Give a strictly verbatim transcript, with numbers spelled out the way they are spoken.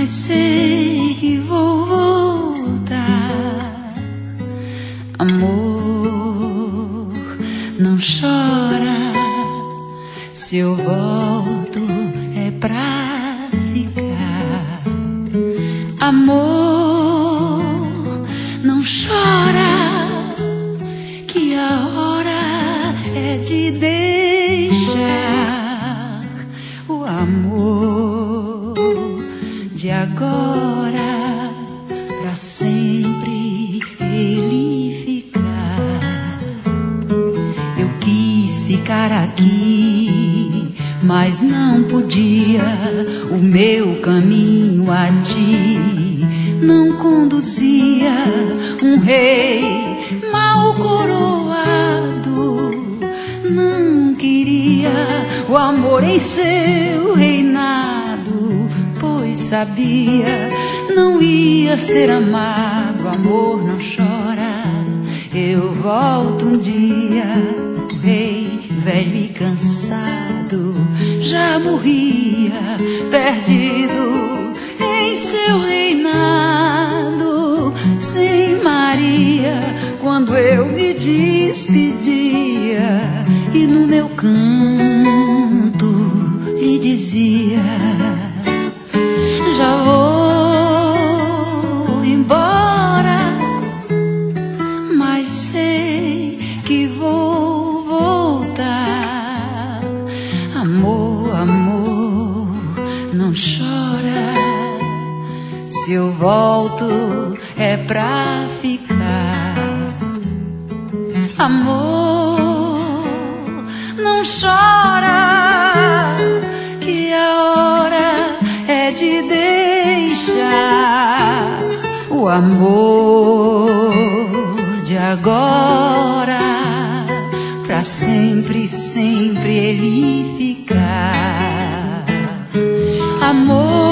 mas sei que vou voltar. Amor, não chora, se eu volto é pra ficar. Amor, não chora, que a hora é de deixar o amor de agora pra sempre ele ficar. Eu quis ficar aqui, mas não podia. O meu caminho a ti não conduzia. Um rei mal coroado não queria o amor em seu reinado, pois sabia não ia ser amado. Amor, não chora, eu volto um dia. O rei velho e cansado já morria, perdido em seu reinado, sem Maria, quando eu me despedia e no meu canto lhe dizia: já vou embora, mas sei que vou voltar. Amor, amor, não chora, se eu volto é pra ficar. Amor, não chora, que a hora é de deixar o amor de agora pra sempre, sempre ele ficar. Amor,